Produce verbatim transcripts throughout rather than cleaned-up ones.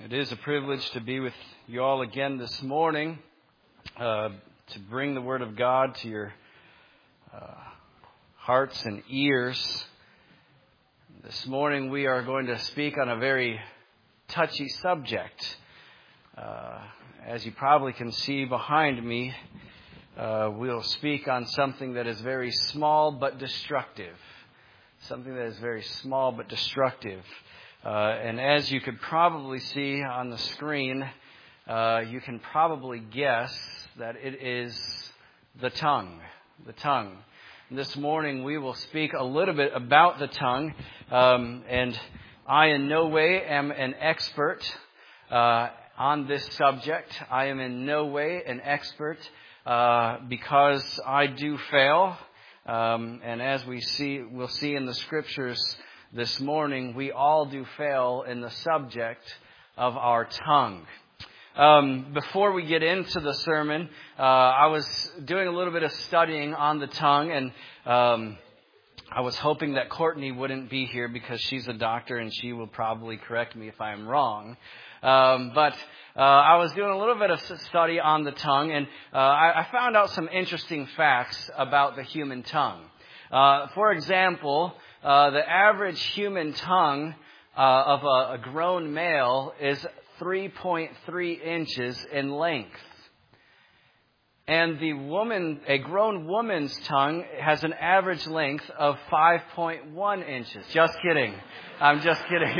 It is a privilege to be with you all again this morning, uh, to bring the Word of God to your uh, hearts and ears. This morning we are going to speak on a very touchy subject. Uh, as you probably can see behind me, uh, we'll speak on something that is very small but destructive. Something that is very small but destructive. Uh, and as you could probably see on the screen, uh, you can probably guess that it is the tongue. The tongue. This morning we will speak a little bit about the tongue. Um, and I in no way am an expert uh, on this subject. I am in no way an expert uh, because I do fail. Um, and as we see, we'll see in the scriptures this morning, we all do fail in the subject of our tongue. Um, before we get into the sermon, uh, I was doing a little bit of studying on the tongue, and um, I was hoping that Courtney wouldn't be here because she's a doctor and she will probably correct me if I'm wrong. Um, but uh, I was doing a little bit of study on the tongue, and uh, I, I found out some interesting facts about the human tongue. Uh, for example, uh, the average human tongue uh, of a, a grown male is three point three inches in length. And the woman, a grown woman's tongue has an average length of five point one inches. Just kidding. I'm just kidding.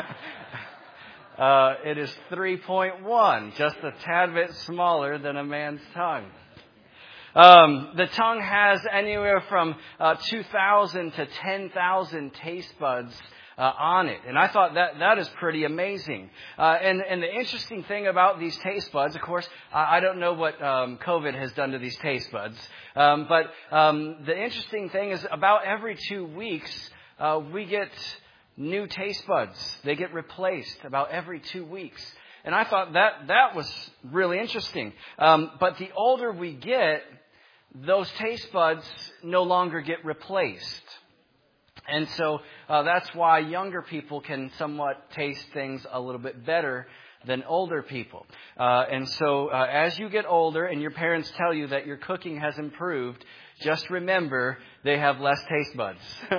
uh, it is three point one, just a tad bit smaller than a man's tongue. Um, the tongue has anywhere from uh, two thousand to ten thousand taste buds uh, on it. And I thought that that is pretty amazing. Uh, and, and the interesting thing about these taste buds, of course, I, I don't know what um, COVID has done to these taste buds. Um, but um, the interesting thing is about every two weeks, uh, we get new taste buds. They get replaced about every two weeks. And I thought that that was really interesting. Um, but the older we get, those taste buds no longer get replaced. And so uh, that's why younger people can somewhat taste things a little bit better than older people. Uh, and so uh, as you get older and your parents tell you that your cooking has improved, just remember they have less taste buds.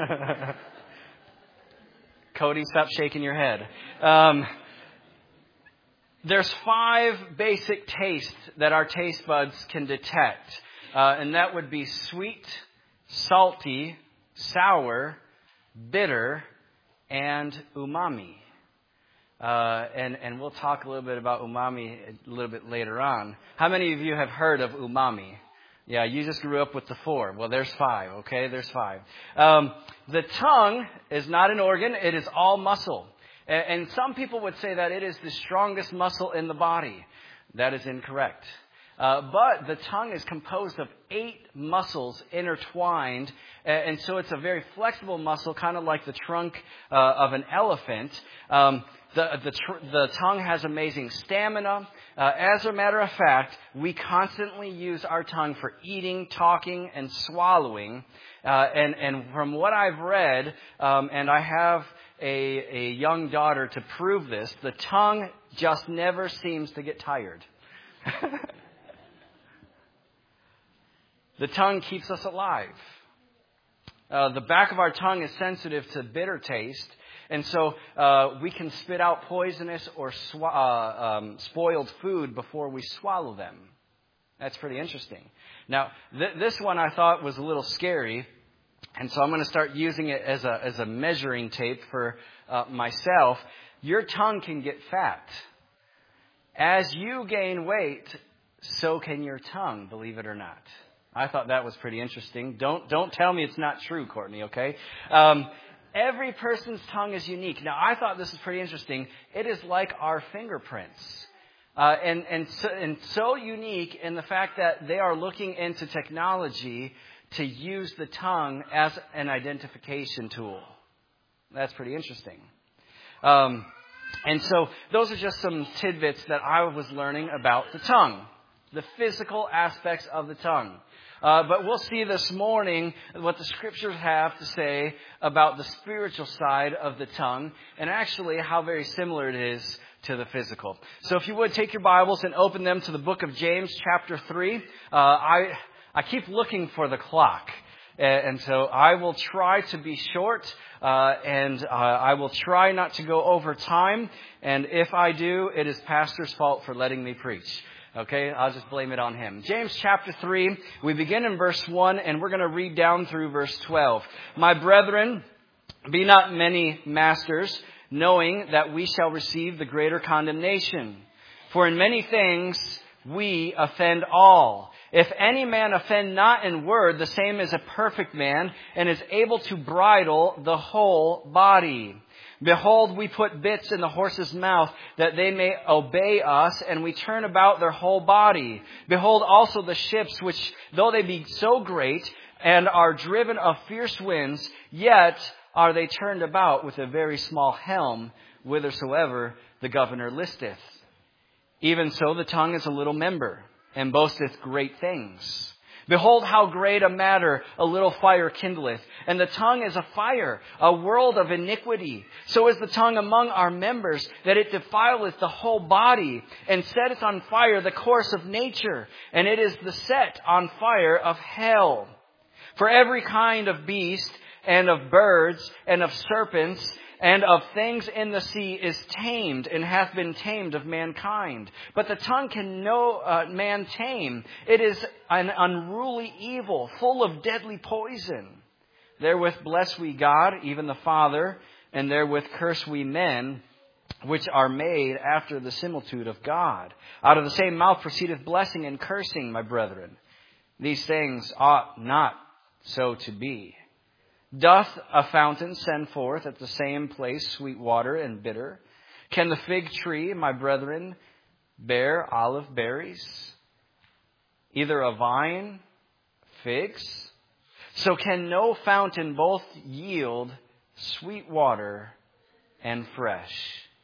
Cody, stop shaking your head. Um, there's five basic tastes that our taste buds can detect. Uh, and that would be sweet, salty, sour, bitter, and umami. Uh, and, and we'll talk a little bit about umami a little bit later on. How many of you have heard of umami? Yeah, you just grew up with the four. Well, there's five, okay? There's five. Um, the tongue is not an organ. It is all muscle. And, and some people would say that it is the strongest muscle in the body. That is incorrect. Uh, but the tongue is composed of eight muscles intertwined, and, and so it's a very flexible muscle, kind of like the trunk uh, of an elephant. Um, the the, tr- the tongue has amazing stamina. Uh, as a matter of fact, we constantly use our tongue for eating, talking, and swallowing. Uh, and, and from what I've read, um, and I have a, a young daughter to prove this, the tongue just never seems to get tired. The tongue keeps us alive. Uh, the back of our tongue is sensitive to bitter taste, and so uh, we can spit out poisonous or sw- uh, um, spoiled food before we swallow them. That's pretty interesting. Now, th- this one I thought was a little scary, and so I'm going to start using it as a as a measuring tape for uh, myself. Your tongue can get fat. As you gain weight, so can your tongue, believe it or not. I thought that was pretty interesting. Don't don't tell me it's not true, Courtney, okay? Um, every person's tongue is unique. Now, I thought this was pretty interesting. It is like our fingerprints. Uh, and, and, so, and so unique in the fact that they are looking into technology to use the tongue as an identification tool. That's pretty interesting. Um, and so those are just some tidbits that I was learning about the tongue, the physical aspects of the tongue. Uh, but we'll see this morning what the scriptures have to say about the spiritual side of the tongue, and actually how very similar it is to the physical. So if you would, take your Bibles and open them to the book of James, chapter three. Uh, I I keep looking for the clock. And so I will try to be short, uh, and uh, I will try not to go over time. And if I do, it is Pastor's fault for letting me preach. Okay, I'll just blame it on him. James chapter three, we begin in verse one, and we're going to read down through verse twelve. My brethren, be not many masters, knowing that we shall receive the greater condemnation. For in many things we offend all. If any man offend not in word, the same is a perfect man, and is able to bridle the whole body. Behold, we put bits in the horse's mouth, that they may obey us, and we turn about their whole body. Behold also the ships, which, though they be so great, and are driven of fierce winds, yet are they turned about with a very small helm, whithersoever the governor listeth. Even so the tongue is a little member, and boasteth great things. Behold, how great a matter a little fire kindleth. And the tongue is a fire, a world of iniquity. So is the tongue among our members, that it defileth the whole body, and setteth on fire the course of nature. And it is the set on fire of hell. For every kind of beast, and of birds, and of serpents, and of things in the sea is tamed, and hath been tamed of mankind. But the tongue can no uh, man tame. It is an unruly evil, full of deadly poison. Therewith bless we God, even the Father, and therewith curse we men, which are made after the similitude of God. Out of the same mouth proceedeth blessing and cursing, my brethren. These things ought not so to be. Doth a fountain send forth at the same place sweet water and bitter? Can the fig tree, my brethren, bear olive berries? Either a vine, figs? So can no fountain both yield sweet water and fresh?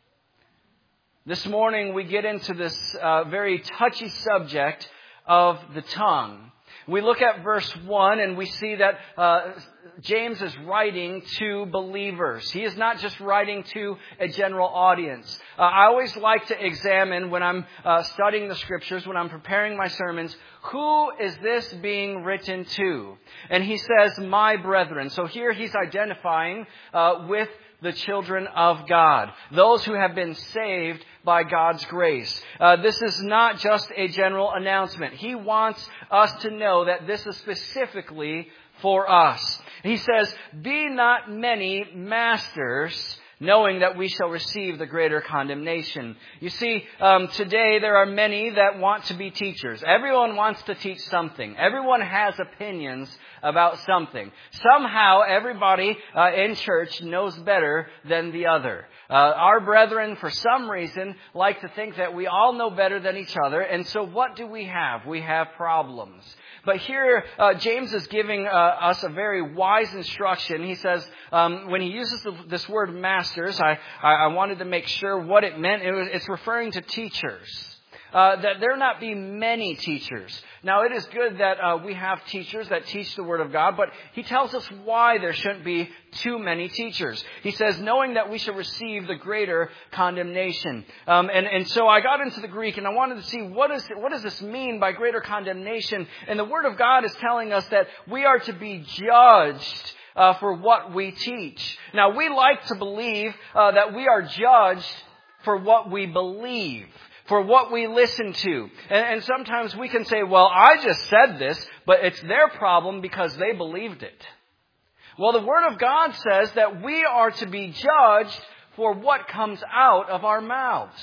This morning we get into this uh, very touchy subject of the tongue. We look at verse one and we see that uh, James is writing to believers. He is not just writing to a general audience. Uh, I always like to examine when I'm uh, studying the scriptures, when I'm preparing my sermons, who is this being written to? And he says, my brethren. So here he's identifying uh, with the children of God, those who have been saved by God's grace. Uh, this is not just a general announcement. He wants us to know that this is specifically for us. He says, be not many masters, knowing that we shall receive the greater condemnation. You see, um, today there are many that want to be teachers. Everyone wants to teach something. Everyone has opinions about something. Somehow everybody uh, in church knows better than the other. Uh, our brethren, for some reason, like to think that we all know better than each other. And so what do we have? We have problems. But here, uh, James is giving uh, us a very wise instruction. He says, um, when he uses the, this word masters, I, I wanted to make sure what it meant. It was, it's referring to teachers. Uh, that there not be many teachers. Now, it is good that uh, we have teachers that teach the Word of God, but he tells us why there shouldn't be too many teachers. He says, knowing that we shall receive the greater condemnation. Um, and, and so I got into the Greek, and I wanted to see what, is, what does this mean by greater condemnation? And the Word of God is telling us that we are to be judged uh, for what we teach. Now, we like to believe uh, that we are judged for what we believe, for what we listen to. And, and sometimes we can say, well, I just said this, but it's their problem because they believed it. Well, the Word of God says that we are to be judged for what comes out of our mouths.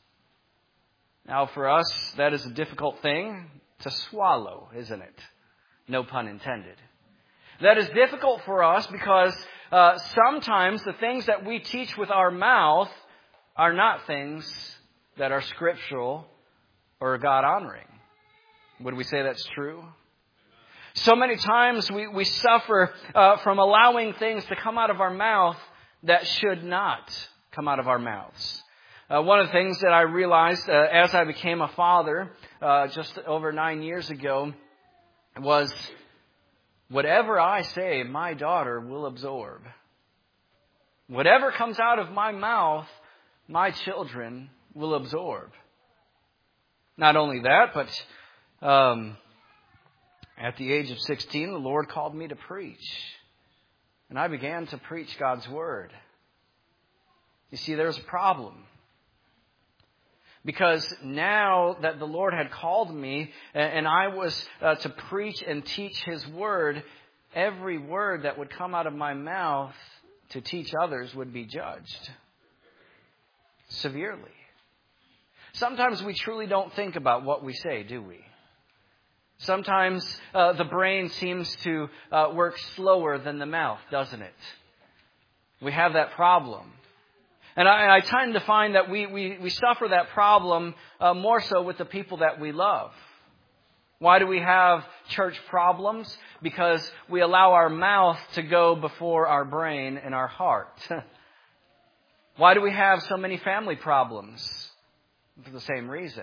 Now, for us, that is a difficult thing to swallow, isn't it? No pun intended. That is difficult for us because uh, sometimes the things that we teach with our mouth are not things that are scriptural or God-honoring. Would we say that's true? So many times we, we suffer uh, from allowing things to come out of our mouth that should not come out of our mouths. Uh, one of the things that I realized uh, as I became a father uh, just over nine years ago was whatever I say, my daughter will absorb. Whatever comes out of my mouth, my children will absorb. Not only that, but um, at the age of sixteen, the Lord called me to preach. And I began to preach God's Word. You see, there's a problem. Because now that the Lord had called me and I was uh, to preach and teach His Word, every word that would come out of my mouth to teach others would be judged severely. Sometimes we truly don't think about what we say, do we? Sometimes uh, the brain seems to uh, work slower than the mouth, doesn't it? We have that problem. And I, I tend to find that we, we, we suffer that problem uh, more so with the people that we love. Why do we have church problems? Because we allow our mouth to go before our brain and our heart. Why do we have so many family problems? For the same reason.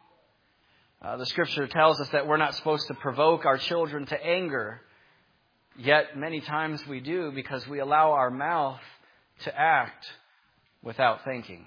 Uh, the Scripture tells us that we're not supposed to provoke our children to anger. Yet many times we do because we allow our mouth to act without thinking.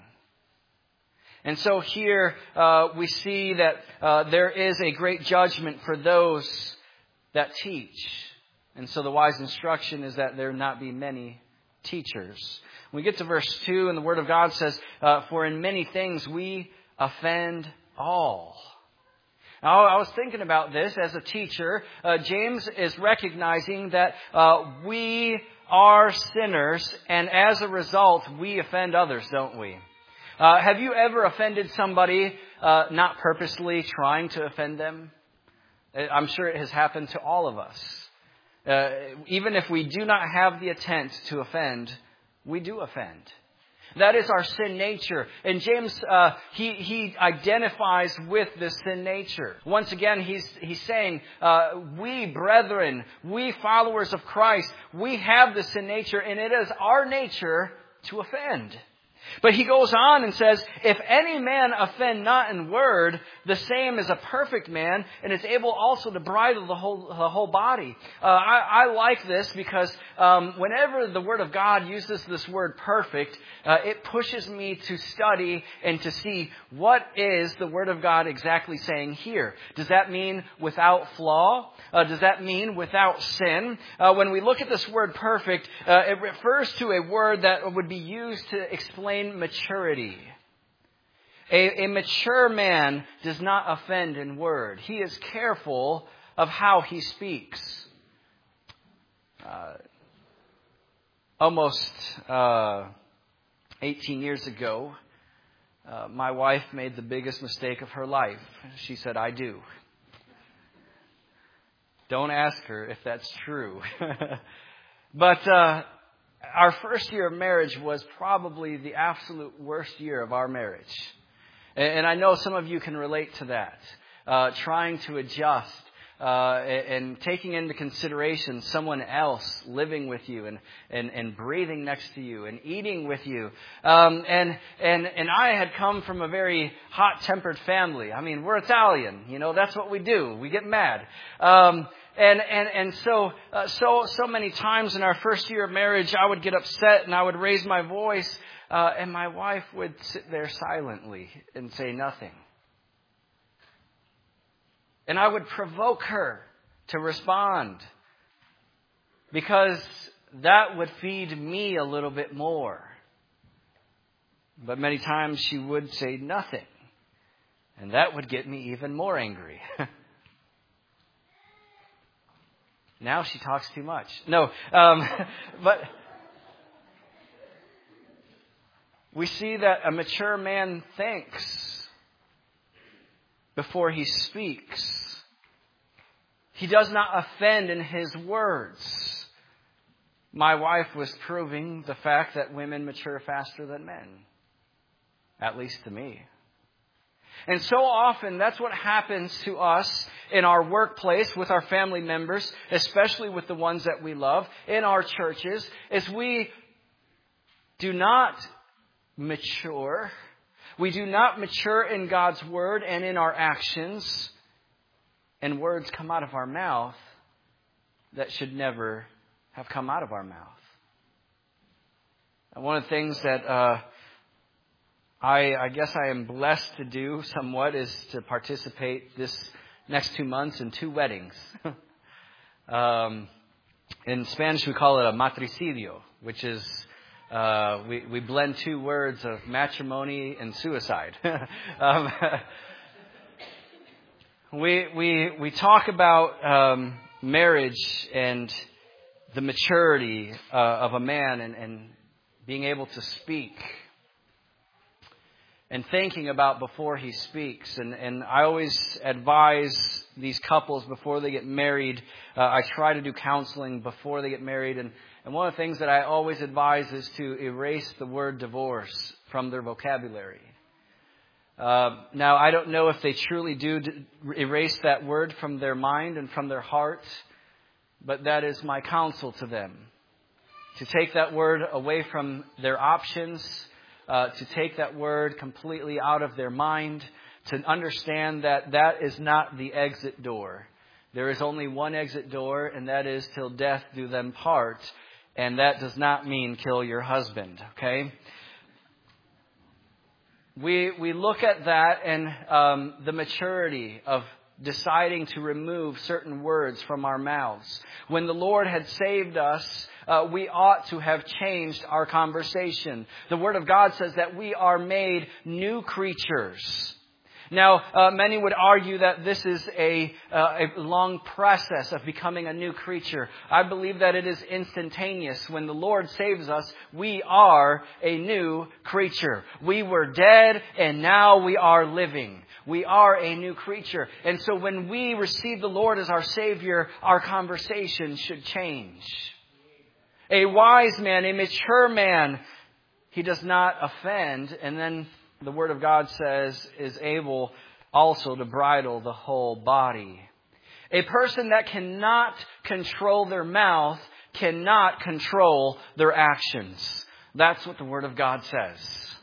And so here uh, we see that uh, there is a great judgment for those that teach. And so the wise instruction is that there not be many teachers. When we get to verse two, and the Word of God says, uh, for in many things we offend all. Now, I was thinking about this as a teacher. Uh, James is recognizing that uh, we are sinners, and as a result, we offend others, don't we? Uh, have you ever offended somebody uh, not purposely trying to offend them? I'm sure it has happened to all of us. Uh, even if we do not have the intent to offend, we do offend. That is our sin nature. And James, uh, he, he identifies with this sin nature. Once again, he's, he's saying, uh, we brethren, we followers of Christ, we have this sin nature, and it is our nature to offend. But he goes on and says, if any man offend not in word, the same is a perfect man, and is able also to bridle the whole the whole body. Uh, I, I like this because um, whenever the Word of God uses this word perfect, uh, it pushes me to study and to see what is the Word of God exactly saying here. Does that mean without flaw? Uh, does that mean without sin? Uh, when we look at this word perfect, uh, it refers to a word that would be used to explain maturity. A, a mature man does not offend in word. He is careful of how he speaks. Uh, almost uh, eighteen years ago, uh, my wife made the biggest mistake of her life. She said, I do. Don't ask her if that's true. But uh, our first year of marriage was probably the absolute worst year of our marriage. And I know some of you can relate to that. Uh, trying to adjust uh, and taking into consideration someone else living with you and, and, and breathing next to you and eating with you. Um, and, and, and I had come from a very hot-tempered family. I mean, we're Italian. You know, that's what we do. We get mad. Um, And and and so uh, so so many times in our first year of marriage, I would get upset and I would raise my voice, uh, and my wife would sit there silently and say nothing. And I would provoke her to respond because that would feed me a little bit more. But many times she would say nothing, and that would get me even more angry. Now she talks too much. No, um, but we see that a mature man thinks before he speaks. He does not offend in his words. My wife was proving the fact that women mature faster than men, at least to me. And so often, that's what happens to us in our workplace with our family members, especially with the ones that we love, in our churches, is we do not mature. We do not mature in God's Word and in our actions, and words come out of our mouth that should never have come out of our mouth. And one of the things that uh, I, I guess I am blessed to do somewhat is to participate this next two months in two weddings. um, in Spanish, we call it a matricidio, which is uh, we, we blend two words of matrimony and suicide. um, we we we talk about um, marriage and the maturity uh, of a man and, and being able to speak. And thinking about before he speaks. And, and I always advise these couples before they get married. Uh, I try to do counseling before they get married. And, and one of the things that I always advise is to erase the word divorce from their vocabulary. Uh, now, I don't know if they truly do d- erase that word from their mind and from their heart. But that is my counsel to them. To take that word away from their options. Uh, to take that word completely out of their mind, to understand that that is not the exit door. There is only one exit door, and that is till death do them part. And that does not mean kill your husband, okay? We we look at that and um, the maturity of deciding to remove certain words from our mouths. When the Lord had saved us, uh, we ought to have changed our conversation. The Word of God says that we are made new creatures. Now, uh, many would argue that this is a, uh, a long process of becoming a new creature. I believe that it is instantaneous. When the Lord saves us, we are a new creature. We were dead and now we are living. We are a new creature. And so when we receive the Lord as our Savior, our conversation should change. A wise man, a mature man, he does not offend, and then the Word of God says is able also to bridle the whole body. A person that cannot control their mouth cannot control their actions. That's what the Word of God says.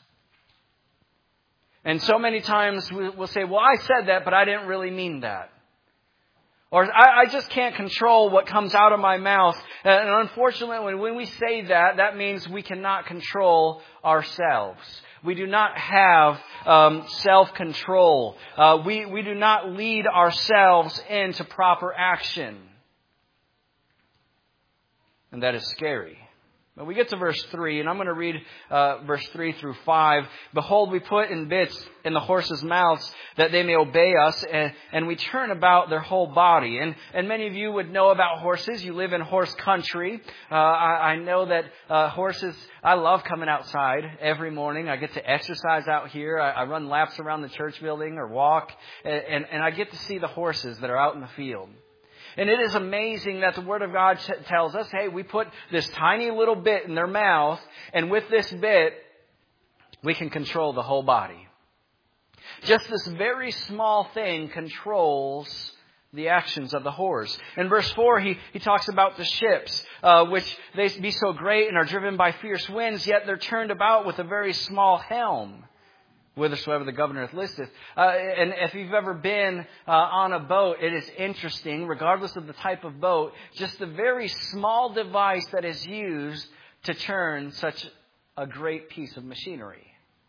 And so many times we'll say, well, I said that, but I didn't really mean that. Or I, I just can't control what comes out of my mouth. And unfortunately, when we say that, that means we cannot control ourselves. We do not have um, self-control. Uh, we, we do not lead ourselves into proper action. And that is scary. But we get to verse three, and I'm going to read uh, verse three through five. Behold, we put in bits in the horses' mouths that they may obey us, and, and we turn about their whole body. And, and many of you would know about horses. You live in horse country. Uh, I, I know that uh, horses, I love coming outside every morning. I get to exercise out here. I, I run laps around the church building or walk, and, and, and I get to see the horses that are out in the field. And it is amazing that the Word of God tells us, hey, we put this tiny little bit in their mouth, and with this bit, we can control the whole body. Just this very small thing controls the actions of the horse. In verse four, he, he talks about the ships, uh, which they be so great and are driven by fierce winds, yet they're turned about with a very small helm. Whithersoever the governor hath listeth. Uh, and if you've ever been uh, on a boat, it is interesting, regardless of the type of boat, just the very small device that is used to turn such a great piece of machinery.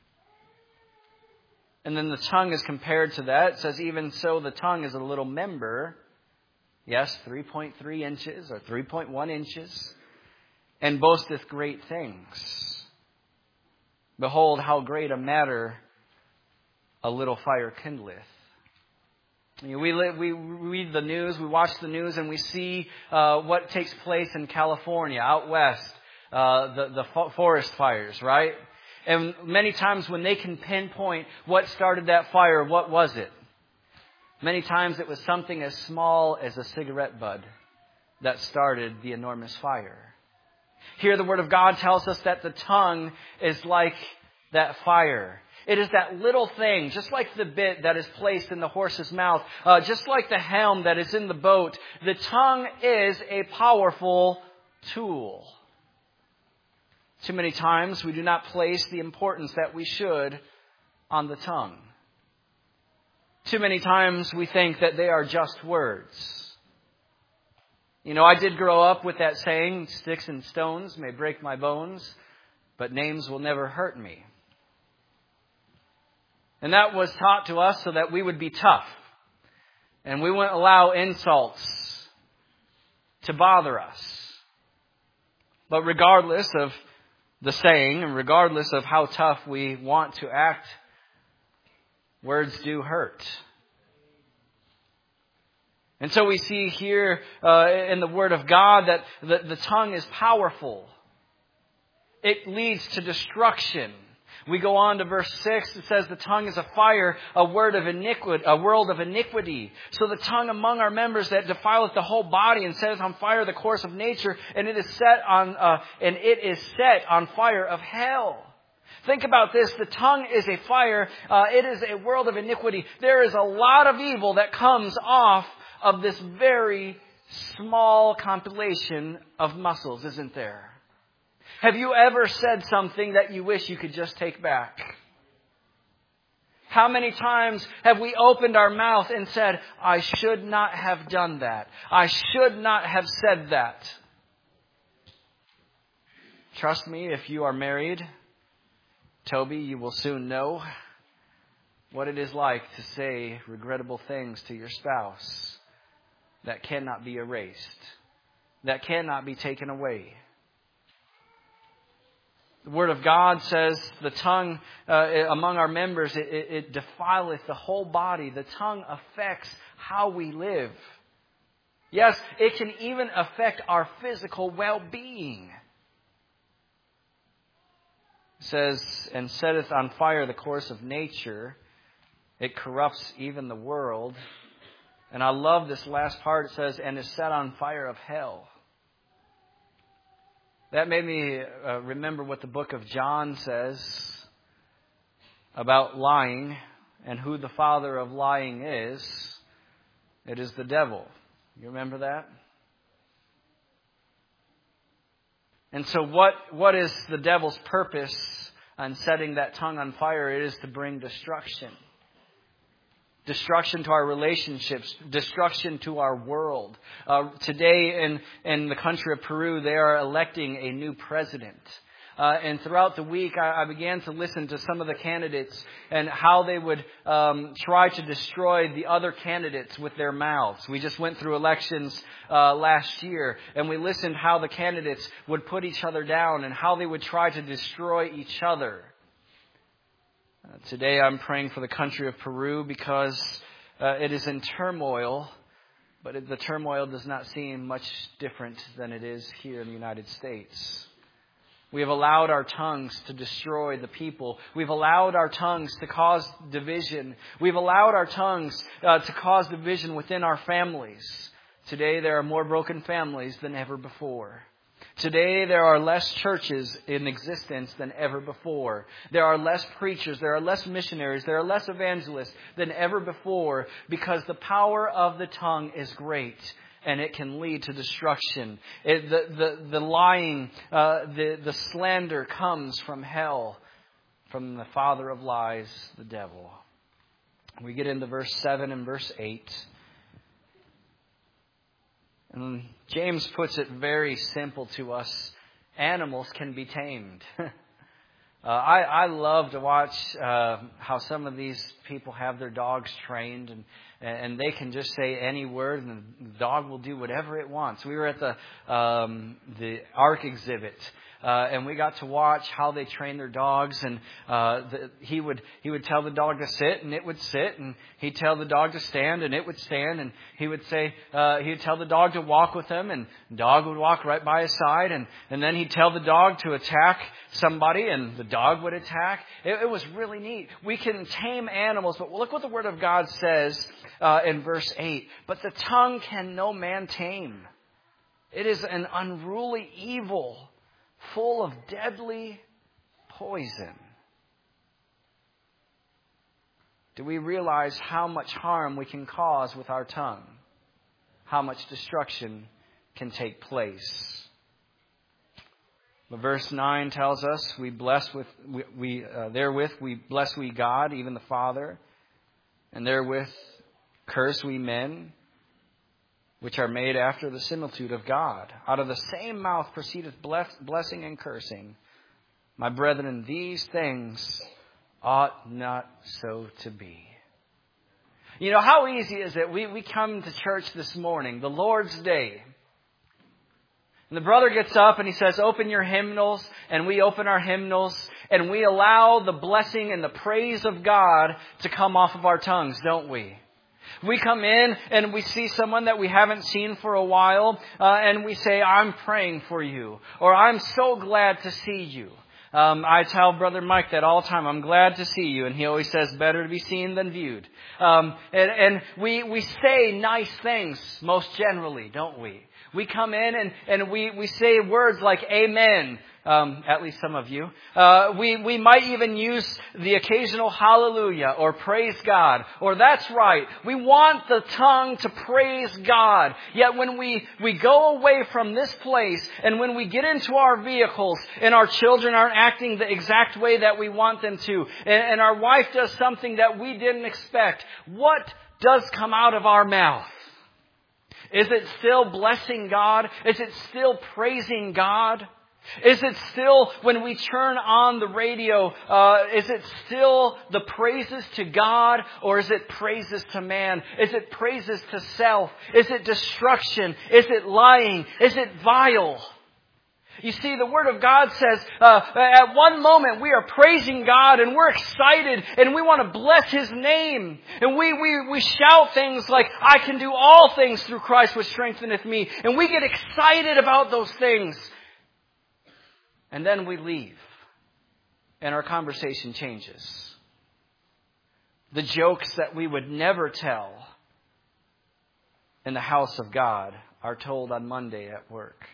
And then the tongue is compared to that. It says, even so, the tongue is a little member. Yes, three point three inches or three point one inches. And boasteth great things. Behold, how great a matter a little fire kindleth. You know, we, live, we read the news, we watch the news, and we see uh, what takes place in California, out west, uh, the, the fo- forest fires, right? And many times when they can pinpoint what started that fire, what was it? Many times it was something as small as a cigarette bud that started the enormous fire. Here the Word of God tells us that the tongue is like that fire. It is that little thing, just like the bit that is placed in the horse's mouth, uh, just like the helm that is in the boat. The tongue is a powerful tool. Too many times we do not place the importance that we should on the tongue. Too many times we think that they are just words. You know, I did grow up with that saying, sticks and stones may break my bones, but names will never hurt me. And that was taught to us so that we would be tough. And we wouldn't allow insults to bother us. But regardless of the saying, and regardless of how tough we want to act, words do hurt. And so we see here uh, in the Word of God that the, the tongue is powerful. It leads to destruction. We go on to verse six. It says the tongue is a fire, a word of iniquity, a world of iniquity. So the tongue among our members that defileth the whole body and setteth on fire the course of nature, and it is set on uh, and it is set on fire of hell. Think about this. The tongue is a fire. Uh, it is a world of iniquity. There is a lot of evil that comes off of this very small compilation of muscles, isn't there? Have you ever said something that you wish you could just take back? How many times have we opened our mouth and said, I should not have done that. I should not have said that. Trust me, if you are married, Toby, you will soon know what it is like to say regrettable things to your spouse that cannot be erased, that cannot be taken away. The Word of God says the tongue uh, among our members, it, it, it defileth the whole body. The tongue affects how we live. Yes, it can even affect our physical well-being. It says, and setteth on fire the course of nature. It corrupts even the world. And I love this last part. It says, and is set on fire of hell. That made me uh, remember what the book of John says about lying and who the father of lying is. It is the devil. You remember that? And so what, what is the devil's purpose on setting that tongue on fire? It is to bring destruction. Destruction to our relationships. Destruction to our world. Uh, today in, in the country of Peru, they are electing a new president. Uh, and throughout the week, I, I began to listen to some of the candidates and how they would um, try to destroy the other candidates with their mouths. We just went through elections uh, last year, and we listened how the candidates would put each other down and how they would try to destroy each other. Uh, today I'm praying for the country of Peru because uh, it is in turmoil, but it, the turmoil does not seem much different than it is here in the United States. We have allowed our tongues to destroy the people. We've allowed our tongues to cause division. We've allowed our tongues uh, to cause division within our families. Today there are more broken families than ever before. Today there are less churches in existence than ever before. There are less preachers, there are less missionaries, there are less evangelists than ever before because the power of the tongue is great and it can lead to destruction. It, the, the, the lying, uh, the, the slander comes from hell, from the father of lies, the devil. We get into verse seven and verse eight. And James puts it very simple to us. Animals can be tamed. uh, I, I love to watch uh, how some of these people have their dogs trained, and, and they can just say any word, and the dog will do whatever it wants. We were at the um, the Ark exhibit. Uh, and we got to watch how they train their dogs, and uh, the, he would he would tell the dog to sit, and it would sit, and he'd tell the dog to stand, and it would stand, and he would say uh, he'd tell the dog to walk with him, and the dog would walk right by his side, and, and then he'd tell the dog to attack somebody, and the dog would attack. It, it was really neat. We can tame animals, but look what the Word of God says uh, in verse eight. But the tongue can no man tame. It is an unruly evil, full of deadly poison. Do we realize how much harm we can cause with our tongue? How much destruction can take place? But verse nine tells us, we bless with we, we uh, therewith we bless we God, even the Father, and therewith curse we men, which are made after the similitude of God. Out of the same mouth proceedeth bless, blessing and cursing. My brethren, these things ought not so to be. You know, how easy is it? We, we come to church this morning, the Lord's Day. And the brother gets up and he says, open your hymnals. And we open our hymnals. And we allow the blessing and the praise of God to come off of our tongues, don't we? We come in and we see someone that we haven't seen for a while. Uh, and we say, I'm praying for you. Or I'm so glad to see you. Um, I tell Brother Mike that all the time. I'm glad to see you. And he always says, better to be seen than viewed. Um, and, and we, we say nice things most generally, don't we? We come in and, and we, we say words like amen. Um, at least some of you. Uh, we, we might even use the occasional hallelujah or praise God or that's right. We want the tongue to praise God. Yet when we, we go away from this place and when we get into our vehicles and our children aren't acting the exact way that we want them to and, and our wife does something that we didn't expect, what does come out of our mouth? Is it still blessing God? Is it still praising God? Is it still, when we turn on the radio, uh, is it still the praises to God or is it praises to man? Is it praises to self? Is it destruction? Is it lying? Is it vile? You see, the Word of God says, uh, at one moment we are praising God and we're excited and we want to bless His name. And we, we, we shout things like, I can do all things through Christ which strengtheneth me. And we get excited about those things. And then we leave. And our conversation changes. The jokes that we would never tell in the house of God are told on Monday at work.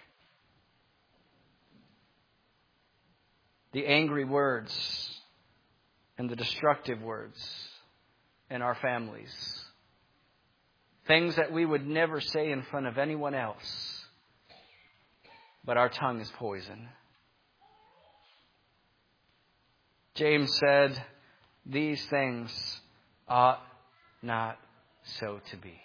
The angry words and the destructive words in our families. Things that we would never say in front of anyone else. But our tongue is poison. James said, these things ought not so to be.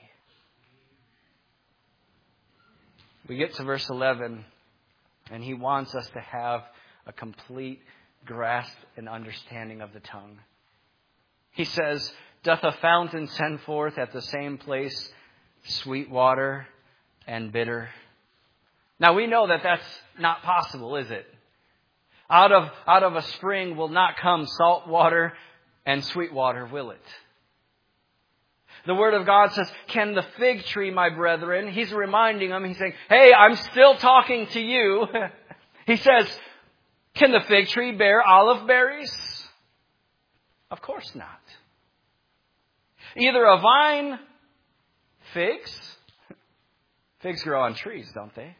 We get to verse eleven, and he wants us to have a complete grasp and understanding of the tongue. He says, doth a fountain send forth at the same place sweet water and bitter? Now we know that that's not possible, is it? Out of, out of a spring will not come salt water and sweet water, will it? The Word of God says, can the fig tree, my brethren, he's reminding them, he's saying, hey, I'm still talking to you. He says, can the fig tree bear olive berries? Of course not. Either a vine, figs. Figs grow on trees, don't they?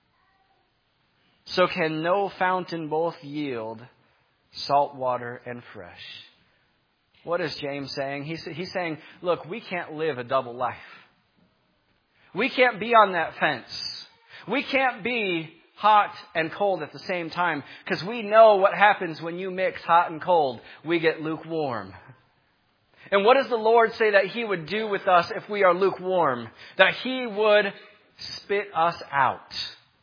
So can no fountain both yield salt water and fresh. What is James saying? He's, he's saying, look, we can't live a double life. We can't be on that fence. We can't be hot and cold at the same time, because we know what happens when you mix hot and cold. We get lukewarm. And what does the Lord say that He would do with us if we are lukewarm? That He would spit us out.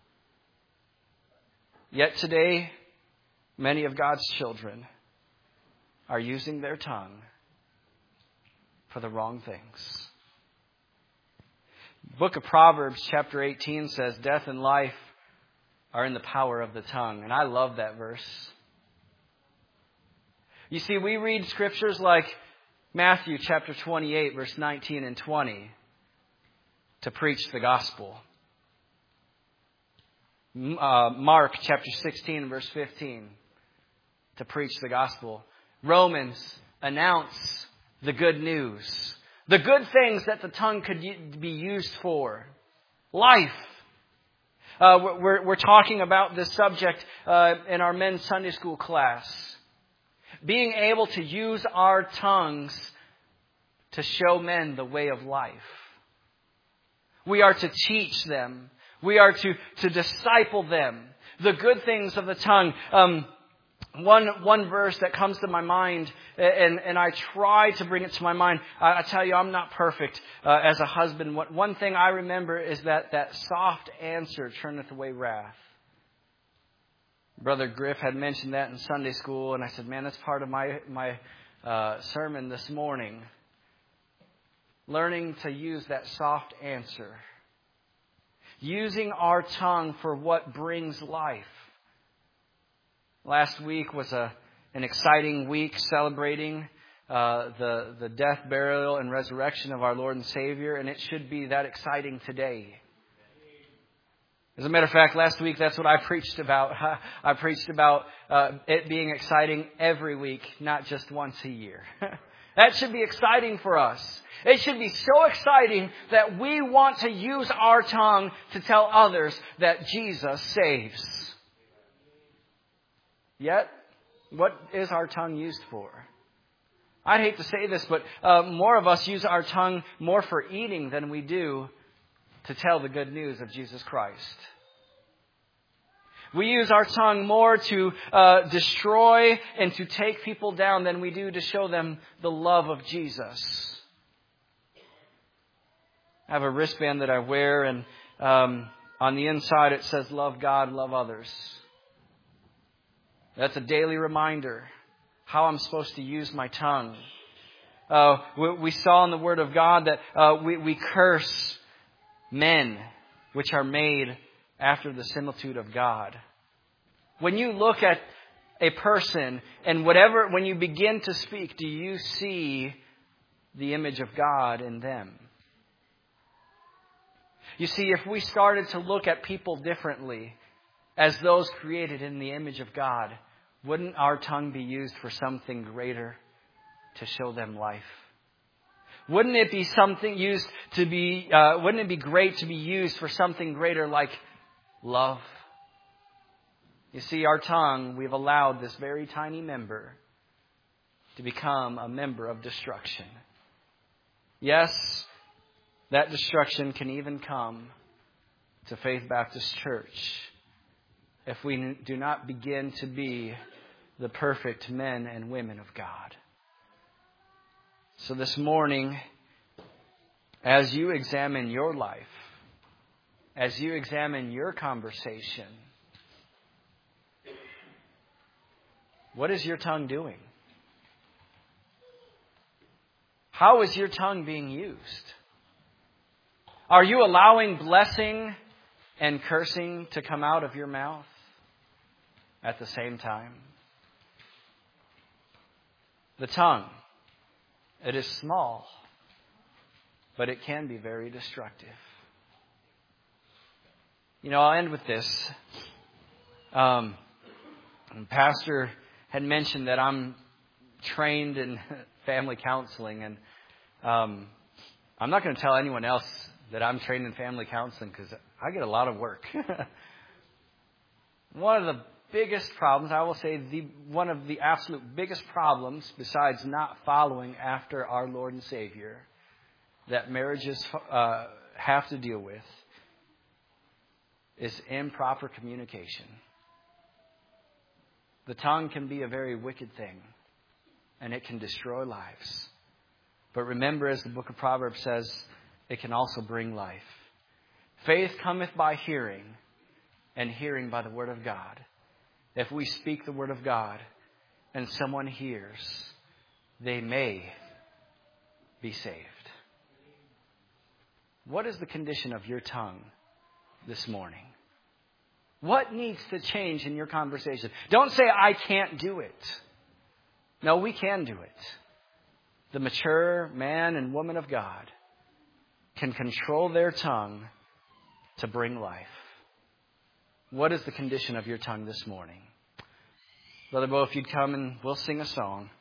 Yet today, many of God's children are using their tongue for the wrong things. Book of Proverbs chapter eighteen says, death and life are in the power of the tongue. And I love that verse. You see, we read scriptures like Matthew chapter twenty-eight, verse nineteen and twenty to preach the gospel. Uh, Mark chapter sixteen, verse fifteen to preach the gospel. Romans announce the good news. The good things that the tongue could be used for. Life. Uh, we're, we're talking about this subject uh, in our men's Sunday school class. Being able to use our tongues to show men the way of life. We are to teach them. We are to, to disciple them. The good things of the tongue. Um, one one verse that comes to my mind, and, and I try to bring it to my mind. I, I tell you, I'm not perfect uh, as a husband. What, one thing I remember is that that soft answer turneth away wrath. Brother Griff had mentioned that in Sunday school, and I said, man, that's part of my, my uh, sermon this morning. Learning to use that soft answer. Using our tongue for what brings life. Last week was a an exciting week celebrating uh, the, the death, burial, and resurrection of our Lord and Savior, and it should be that exciting today. As a matter of fact, last week that's what I preached about. I preached about uh, it being exciting every week, not just once a year. That should be exciting for us. It should be so exciting that we want to use our tongue to tell others that Jesus saves. Yet, what is our tongue used for? I'd hate to say this, but uh, more of us use our tongue more for eating than we do to tell the good news of Jesus Christ. We use our tongue more to uh, destroy and to take people down than we do to show them the love of Jesus. I have a wristband that I wear, and um, on the inside it says, love God, love others. That's a daily reminder how I'm supposed to use my tongue. Uh, we, we saw in the Word of God that uh, we, we curse men which are made after the similitude of God. When you look at a person and whatever, when you begin to speak, do you see the image of God in them? You see, if we started to look at people differently as those created in the image of God, wouldn't our tongue be used for something greater to show them life? Wouldn't it be something used to be, uh, wouldn't it be great to be used for something greater like love? You see, our tongue, we've allowed this very tiny member to become a member of destruction. Yes, that destruction can even come to Faith Baptist Church if we do not begin to be the perfect men and women of God. So this morning, as you examine your life, as you examine your conversation, what is your tongue doing? How is your tongue being used? Are you allowing blessing and cursing to come out of your mouth at the same time? The tongue, it is small, but it can be very destructive. You know, I'll end with this. Um, Pastor had mentioned that I'm trained in family counseling, and um, I'm not going to tell anyone else that I'm trained in family counseling because I get a lot of work. One of the biggest problems, I will say, the one of the absolute biggest problems, besides not following after our Lord and Savior, that marriages uh, have to deal with, is improper communication. The tongue can be a very wicked thing, and it can destroy lives. But remember, as the book of Proverbs says, it can also bring life. Faith cometh by hearing, and hearing by the word of God. If we speak the word of God and someone hears, they may be saved. What is the condition of your tongue this morning? What needs to change in your conversation? Don't say, I can't do it. No, we can do it. The mature man and woman of God can control their tongue to bring life. What is the condition of your tongue this morning? Brother Bo, if you'd come and we'll sing a song.